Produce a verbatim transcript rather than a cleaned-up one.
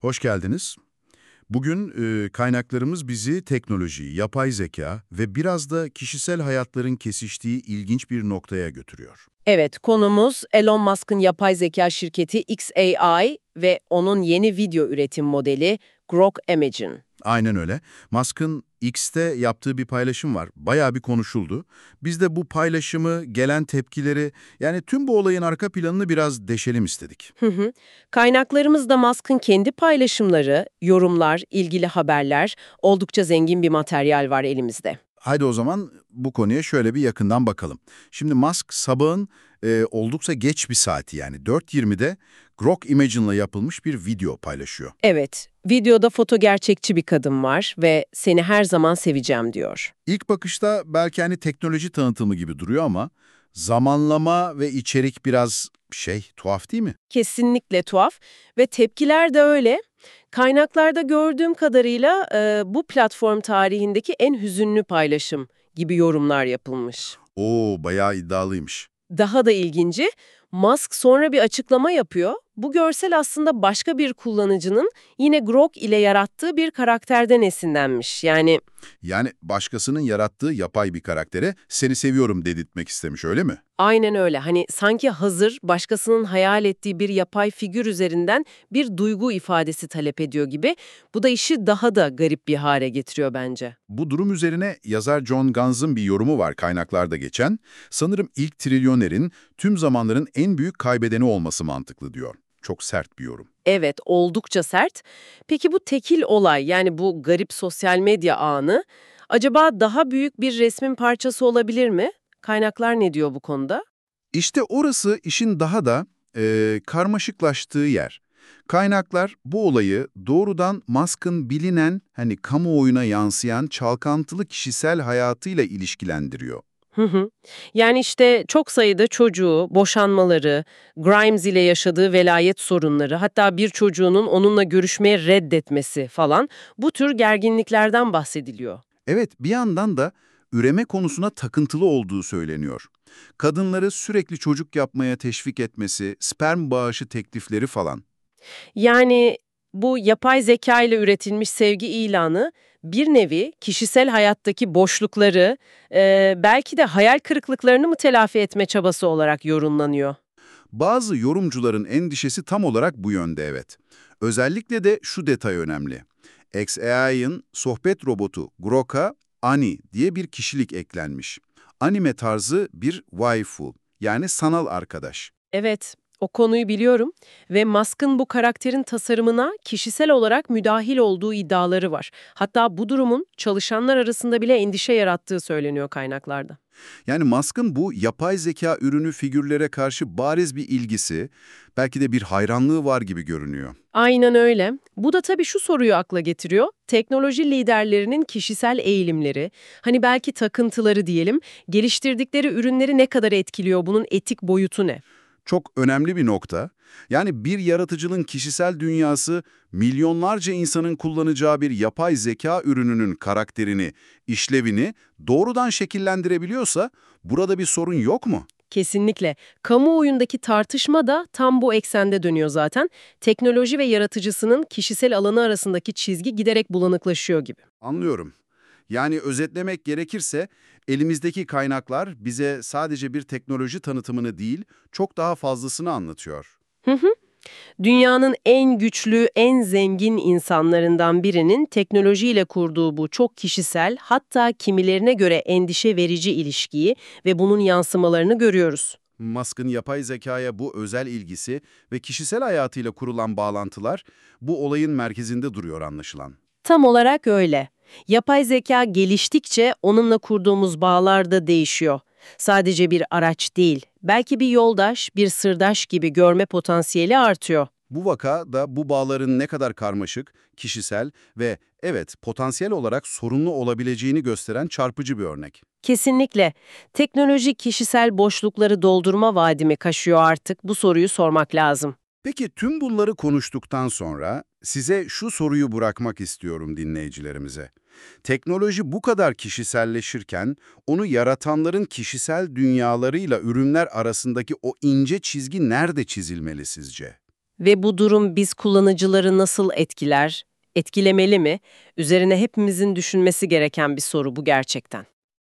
Hoş geldiniz. Bugün e, kaynaklarımız bizi teknoloji, yapay zeka ve biraz da kişisel hayatların kesiştiği ilginç bir noktaya götürüyor. Evet, konumuz Elon Musk'ın yapay zeka şirketi X A I ve onun yeni video üretim modeli Grok Imagen. Aynen öyle. Musk'ın X'te yaptığı bir paylaşım var. Bayağı bir konuşuldu. Biz de bu paylaşımı, gelen tepkileri, yani tüm bu olayın arka planını biraz deşelim istedik. Hı hı. Kaynaklarımızda Musk'ın kendi paylaşımları, yorumlar, ilgili haberler, oldukça zengin bir materyal var elimizde. Haydi o zaman bu konuya şöyle bir yakından bakalım. Şimdi Musk sabahın e, oldukça geç bir saati yani dört yirmide Grok Imagen'la yapılmış bir video paylaşıyor. Evet, videoda foto gerçekçi bir kadın var ve seni her zaman seveceğim diyor. İlk bakışta belki hani teknoloji tanıtımı gibi duruyor ama zamanlama ve içerik biraz şey tuhaf değil mi? Kesinlikle tuhaf ve tepkiler de öyle. Kaynaklarda gördüğüm kadarıyla e, bu platform tarihindeki en hüzünlü paylaşım gibi yorumlar yapılmış. Oo, bayağı iddialıymış. Daha da ilginci, Musk sonra bir açıklama yapıyor. Bu görsel aslında başka bir kullanıcının yine Grok ile yarattığı bir karakterden esinlenmiş. Yani Yani başkasının yarattığı yapay bir karaktere seni seviyorum dedirtmek istemiş öyle mi? aynen öyle. Hani sanki hazır başkasının hayal ettiği bir yapay figür üzerinden bir duygu ifadesi talep ediyor gibi. Bu da işi daha da garip bir hale getiriyor bence. Bu durum üzerine yazar John Ganz'ın bir yorumu var kaynaklarda geçen. Sanırım ilk trilyonerin tüm zamanların en büyük kaybedeni olması mantıklı diyor. Çok sert bir yorum. Evet, oldukça sert. Peki bu tekil olay, yani bu garip sosyal medya ağını acaba daha büyük bir resmin parçası olabilir mi? Kaynaklar ne diyor bu konuda? İşte orası işin daha da e, karmaşıklaştığı yer. Kaynaklar bu olayı doğrudan Musk'ın bilinen, hani kamuoyuna yansıyan çalkantılı kişisel hayatıyla ilişkilendiriyor. Hı hı. Yani işte çok sayıda çocuğu, boşanmaları, Grimes ile yaşadığı velayet sorunları, hatta bir çocuğunun onunla görüşmeye reddetmesi falan bu tür gerginliklerden bahsediliyor. Evet, bir yandan da üreme konusuna takıntılı olduğu söyleniyor. Kadınları sürekli çocuk yapmaya teşvik etmesi, sperm bağışı teklifleri falan. Yani bu yapay zeka ile üretilmiş sevgi ilanı bir nevi kişisel hayattaki boşlukları, e, belki de hayal kırıklıklarını mı telafi etme çabası olarak yorumlanıyor. Bazı yorumcuların endişesi tam olarak bu yönde evet. Özellikle de şu detay önemli. X A I'ın sohbet robotu Grok'a Ani diye bir kişilik eklenmiş. Anime tarzı bir waifu, yani sanal arkadaş. Evet, o konuyu biliyorum ve Musk'ın bu karakterin tasarımına kişisel olarak müdahil olduğu iddiaları var. Hatta bu durumun çalışanlar arasında bile endişe yarattığı söyleniyor kaynaklarda. Yani Musk'ın bu yapay zeka ürünü figürlere karşı bariz bir ilgisi, belki de bir hayranlığı var gibi görünüyor. Aynen öyle. Bu da tabii şu soruyu akla getiriyor. Teknoloji liderlerinin kişisel eğilimleri, hani belki takıntıları diyelim, geliştirdikleri ürünleri ne kadar etkiliyor, bunun etik boyutu ne? Çok önemli bir nokta. Yani bir yaratıcının kişisel dünyası, milyonlarca insanın kullanacağı bir yapay zeka ürününün karakterini, işlevini doğrudan şekillendirebiliyorsa burada bir sorun yok mu? Kesinlikle. Kamuoyundaki tartışma da tam bu eksende dönüyor zaten. Teknoloji ve yaratıcısının kişisel alanı arasındaki çizgi giderek bulanıklaşıyor gibi. Anlıyorum. Yani özetlemek gerekirse elimizdeki kaynaklar bize sadece bir teknoloji tanıtımını değil, çok daha fazlasını anlatıyor. Hı hı. Dünyanın en güçlü, en zengin insanlarından birinin teknolojiyle kurduğu bu çok kişisel, hatta kimilerine göre endişe verici ilişkiyi ve bunun yansımalarını görüyoruz. Musk'ın yapay zekaya bu özel ilgisi ve kişisel hayatıyla kurulan bağlantılar bu olayın merkezinde duruyor anlaşılan. Tam olarak öyle. Yapay zeka geliştikçe onunla kurduğumuz bağlar da değişiyor. Sadece bir araç değil, belki bir yoldaş, bir sırdaş gibi görme potansiyeli artıyor. Bu vaka da bu bağların ne kadar karmaşık, kişisel ve evet potansiyel olarak sorunlu olabileceğini gösteren çarpıcı bir örnek. Kesinlikle. Teknoloji kişisel boşlukları doldurma vaadimi kaşıyor artık. Bu soruyu sormak lazım. Peki tüm bunları konuştuktan sonra size şu soruyu bırakmak istiyorum dinleyicilerimize. Teknoloji bu kadar kişiselleşirken onu yaratanların kişisel dünyalarıyla ürünler arasındaki o ince çizgi nerede çizilmeli sizce? Ve bu durum biz kullanıcıları nasıl etkiler, etkilemeli mi? Üzerine hepimizin düşünmesi gereken bir soru bu gerçekten.